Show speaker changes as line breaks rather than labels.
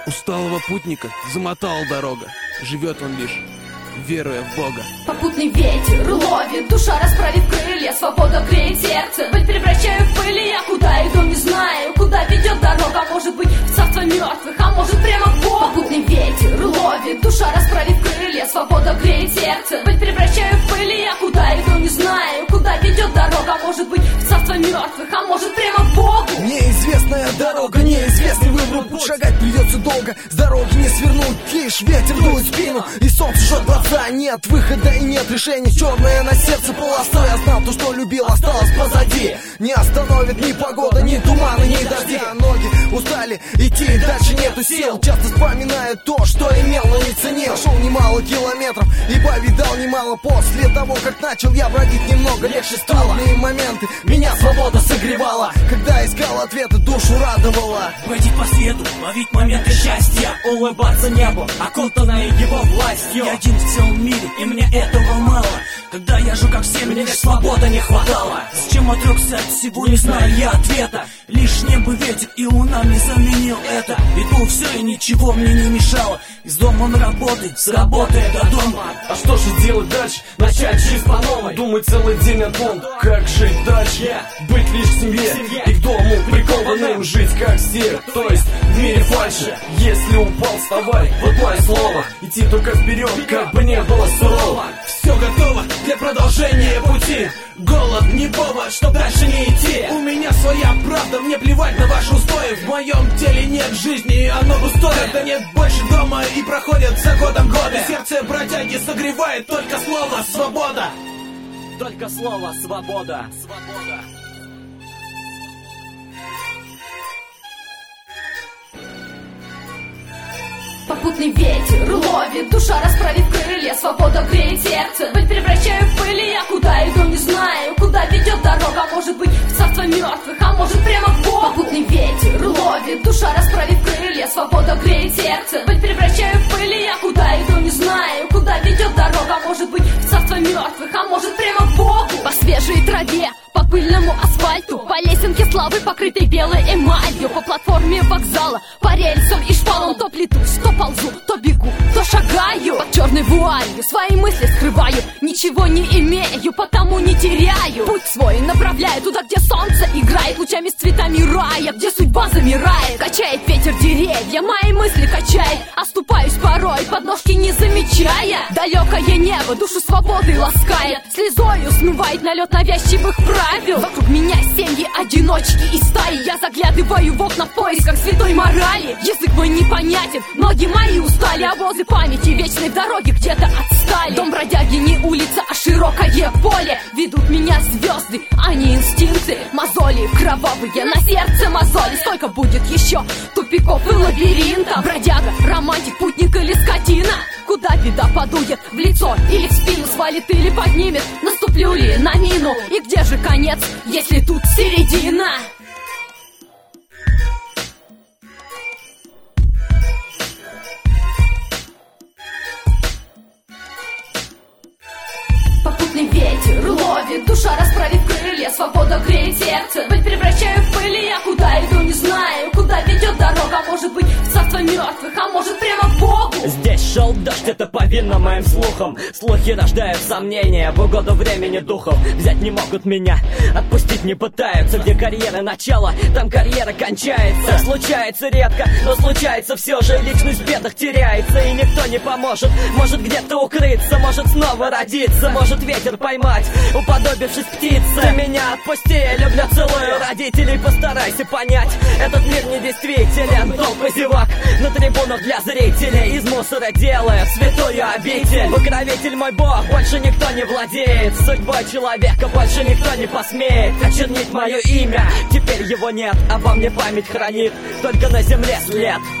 Усталого путника замотала дорога, живет он лишь, веруя в Бога.
Попутный ветер ловит, душа расправив крылья, свобода греет сердце. Боль превращаю в пыль, я куда иду не знаю, куда ведет дорога, может быть в царство мертвых, а может прямо к Богу. Попутный ветер ловит, душа расправив крылья, свобода греет сердце. Боль превращаю в пыль, я куда иду не знаю, куда ведет дорога, может быть в царство мертвых, а может прямо к Богу.
Неизвестная дорога, неизвестный выбор, путь шагать придется долго, с дороги не свернуть, лишь ветер дует в спину, и солнце жжет глаза, нет выхода и нет решений, черное на сердце полоса. Я знал, то, что любил, осталось позади, не остановит ни погода, ни туманы, ни дожди. Ноги устали, идти дальше нету сил, часто вспоминаю то, что имел, но не ценил. Шел немало километров, ибо видал немало. После того, как начал я бродить, немного легче стало. Трудные моменты меня свобода согревала, когда искал ответы, душу радовала.
Бродить по свету, ловить моменты счастья, улыбаться небу, окутанное его властью. Я один в целом мире, и мне этого мало. Когда я жил как все, мне лишь свободы не хватало. Зачем отрекся от всего, не знаю я ответа. Лишь небо ветер, и луна мне заменил это. Иду все, и ничего мне не мешало. Из дома на работы, с работы до дома.
А что же делать дальше? Начать жизнь по новой. Думать целый день о том, как жить дальше. Быть лишь в семье, и к дому прикованным. Жить как все, то есть в мире фальши. Если упал, вставай, вот мое слово. Идти только вперед, как бы не было сурово.
Все готово для продолжения пути. Голод не повод, чтоб дальше не идти. У меня своя правда, мне плевать на ваши устои. В моем теле нет жизни, оно пустое. Когда нет больше дома и проходят за годом годы. Сердце бродяги согревает только слово «свобода».
Только слово «свобода». Свобода.
Попутный ветер ловит, душа расправив крылья, свобода греет сердце. Боль превращаю в пыль, я куда иду не знаю, куда ведет дорога, может быть в царство мертвых, а может прямо к Богу. Попутный ветер ловит, душа расправив крылья, свобода греет сердце. Боль превращаю в пыль, я куда иду не знаю, куда ведет дорога, может быть в царство мертвых, а может прямо к Богу. По свежей траве, по пыльному асфальту, по лесенке славы, покрытой белой эмалью, по платформе вокзала, по рельсам и шпалам. То плетусь, то ползу, то бегу, то шагаю. Под черной вуалью свои мысли скрываю, ничего не имею, потому не теряю. Путь свой направляю туда, где солнце играет лучами с цветами рая, где судьба замирает. Качает ветер деревья, мои мысли качает. Оступаюсь порой, подножки не замечая. Далекое небо душу свободы ласкает, слезою смывает налет навязчивых правил. Вокруг меня семьи, одиночки и стаи. Я заглядываю в окна в поисках святой морали. Язык мой непонятен, ноги мои устали, а возы памяти вечной в дороге где-то отстали. Дом бродяги не улица, а широкое поле. Ведут меня звезды, а не инстинкты. Мозоли кровавые, на сердце мозоли. Сколько будет еще тупиков и лабиринтов? Бродяга, романтик, путник или скотина? Куда беда подует, в лицо или в спину? Свалит или поднимет, наступлю ли на мину? И где же конец, если тут середина? Попутный ветер ловит, душа расправив крылья, свобода греет сердце. Боль превращаю в пыль, я куда иду не знаю, куда ведет дорога, может быть в царство мертвых, а может прямо к Богу.
Здесь шел дождь, это повинно моим слухам. Слухи рождают сомнения в угоду времени духов. Взять не могут меня, отпустить не пытаются. Где карьера начала, там карьера кончается. Случается редко, но случается все же. Личность в бедах теряется, и никто не поможет. Может где-то укрыться, может снова родиться, может ветер поймать, уподобившись птице. Ты меня отпусти, я люблю целую родителей. Постарайся понять, этот мир недействителен. Толпы зевак на трибунах для зрителей, из мусора делая святую обитель. Покровитель мой Бог, больше никто не владеет судьбой человека, больше никто не посмеет очернить мое имя. Теперь его нет, обо мне память хранит только на земле след.